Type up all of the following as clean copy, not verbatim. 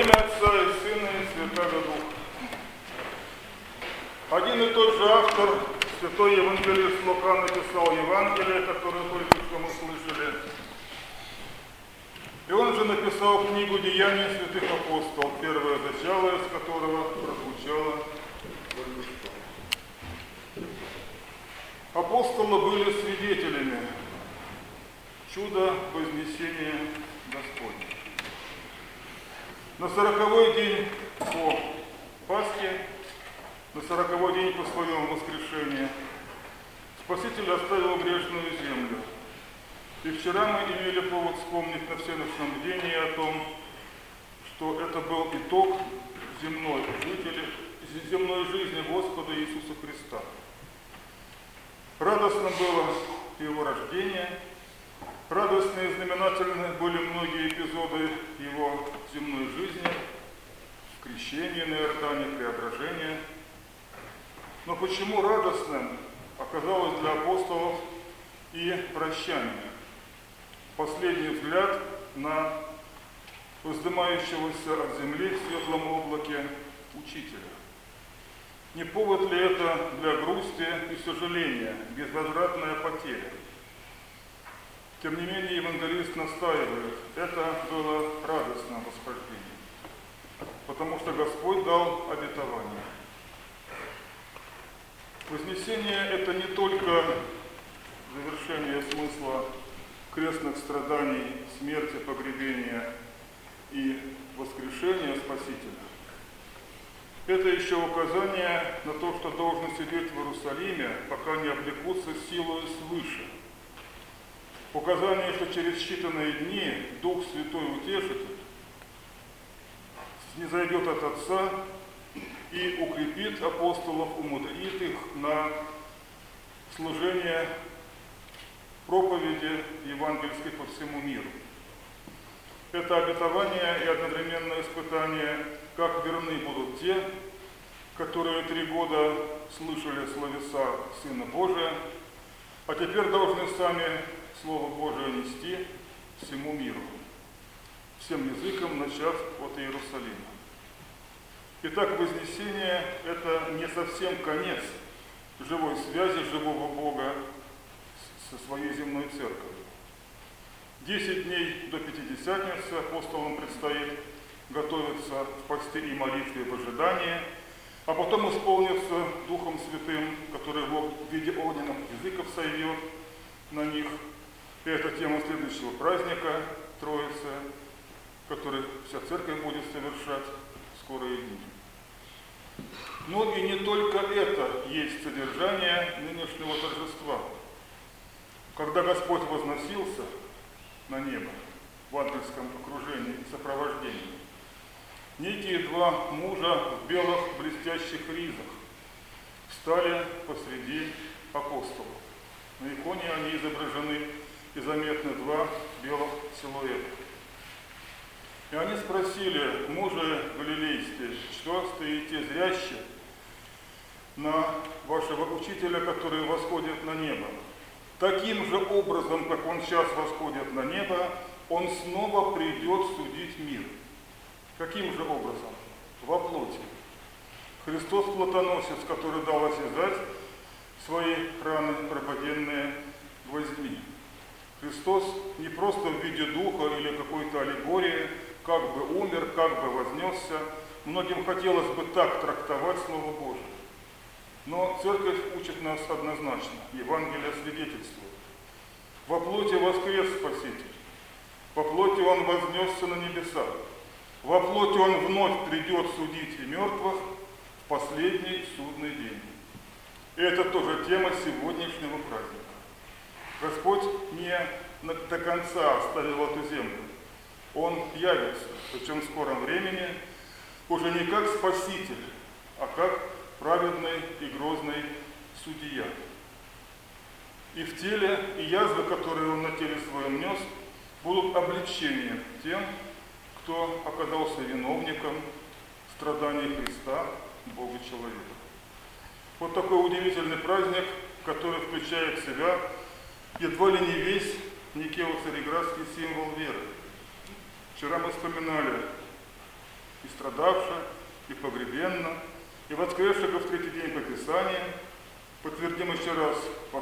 имя Отца и Сына и Святого Духа. Один и тот же автор, святой евангелист Лука, написал Евангелие, которое только что мы слышали. И он же написал книгу «Деяния святых апостолов», первое начало из которого прозвучало только что. Апостолы были свидетелями чуда вознесения Господня. На 40-й день по Пасхе, на 40-й день по своему воскрешению, Спаситель оставил грешную землю. И вчера мы имели повод вспомнить на всеночном бдении о том, что это был итог земной жизни Господа Иисуса Христа. Радостно было Его рождение, радостные и знаменательны были многие эпизоды Его земной жизни, крещение на Иордане, преображение. Но почему радостным оказалось для апостолов и прощание? Последний взгляд на воздымающегося от земли в светлом облаке Учителя. Не повод ли это для грусти и сожаления, безвозвратная потеря? Тем не менее, евангелист настаивает, это было радостное восхождение, потому что Господь дал обетование. Вознесение – это не только завершение смысла крестных страданий, смерти, погребения и воскрешения Спасителя. Это еще указание на то, что должен сидеть в Иерусалиме, пока не облекутся силой свыше. Указание, что через считанные дни Дух Святой Утешитель снизойдет от Отца и укрепит апостолов, умудрит их на служение проповеди евангельской по всему миру. Это обетование и одновременное испытание, как верны будут те, которые 3 года слышали словеса Сына Божия, а теперь должны сами Слово Божие нести всему миру, всем языкам, начав от Иерусалима. Итак, вознесение – это не совсем конец живой связи живого Бога со своей земной церковью. 10 дней до Пятидесятницы апостолам предстоит готовиться в посте и молитве в ожидании, а потом исполниться Духом Святым, который в виде огненных языков сойдет на них. И это тема следующего праздника Троицы, который вся церковь будет совершать в скорые дни. Но и не только это есть содержание нынешнего торжества. Когда Господь возносился на небо в ангельском окружении и сопровождении, некие 2 мужа в белых блестящих ризах встали посреди апостолов. На иконе они изображены и заметны 2 белых силуэта. И они спросили: мужи галилейские, что стоите зряще на вашего учителя, который восходит на небо? Таким же образом, как он сейчас восходит на небо, он снова придет судить мир. Каким же образом? Во плоти. Христос плотоносец, который дал осязать свои раны пропаденные гвоздьми. Христос не просто в виде духа или какой-то аллегории, как бы умер, как бы вознесся. Многим хотелось бы так трактовать Слово Божие. Но Церковь учит нас однозначно, Евангелие свидетельствует. Во плоти воскрес Спаситель, во плоти Он вознесся на небеса, во плоти Он вновь придет судить и мертвых в последний судный день. И это тоже тема сегодняшнего праздника. Господь не до конца оставил эту землю. Он явится, причем в скором времени, уже не как Спаситель, а как праведный и грозный судья. И в теле, и язвы, которые он на теле своем нес, будут облегчением тем, кто оказался виновником страданий Христа, Бога человека. Вот такой удивительный праздник, который включает в себя едва ли не весь Никео-Цареградский символ веры. Вчера мы вспоминали и страдавша, и погребенна, и воскресшего в третий день по Писанию, подтвердим еще раз,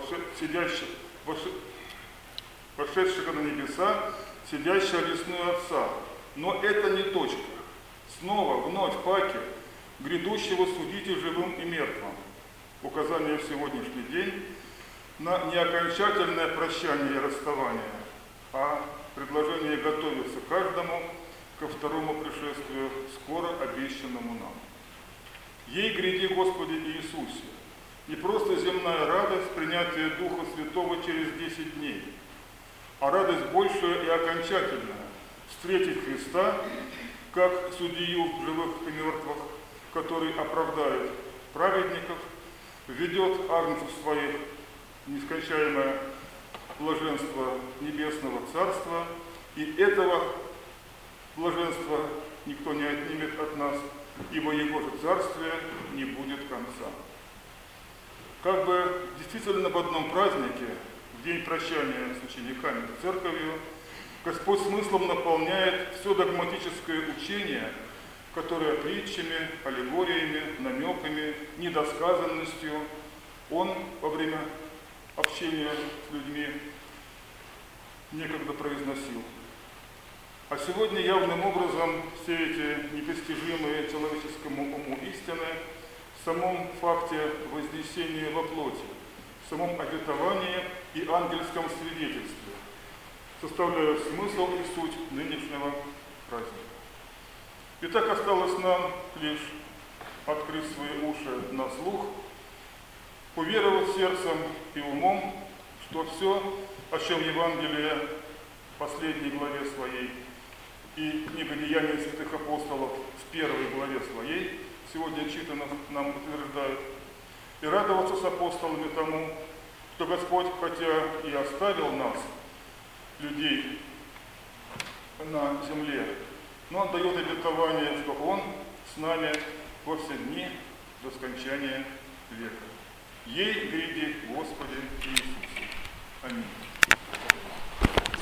вошедшего на небеса, сидящего одесную Отца. Но это не точка. Снова, вновь Паки, грядущего судите живым и мертвым. Указание в сегодняшний день на не окончательное прощание и расставание, а предложение готовиться каждому ко второму пришествию, скоро обещанному нам. Ей гряди, Господи Иисусе, не просто земная радость принятия Духа Святого через 10 дней, а радость большая и окончательная – встретить Христа, как судью живых и мертвых, который оправдает праведников, ведет агнцев своих в нескончаемое блаженство небесного Царства, и этого блаженства никто не отнимет от нас, ибо Его же Царствие не будет конца. Как бы действительно в одном празднике, в день прощания с учениками и церковью, Господь смыслом наполняет все догматическое учение, которое притчами, аллегориями, намеками, недосказанностью Он во время общения с людьми некогда произносил. А сегодня явным образом все эти непостижимые человеческому уму истины в самом факте вознесения во плоти, в самом обетовании и ангельском свидетельстве составляют смысл и суть нынешнего праздника. Итак, осталось нам лишь открыть свои уши на слух, уверовать сердцем и умом, что все, о чем Евангелие в последней главе своей и книга «Деяний святых апостолов» в первой главе своей, сегодня читанных, нам утверждают, и радоваться с апостолами тому, что Господь, хотя и оставил нас, людей на земле, но Он дает обетование, что Он с нами во все дни до скончания века. Ей гряди, Господи Иисусе. Аминь.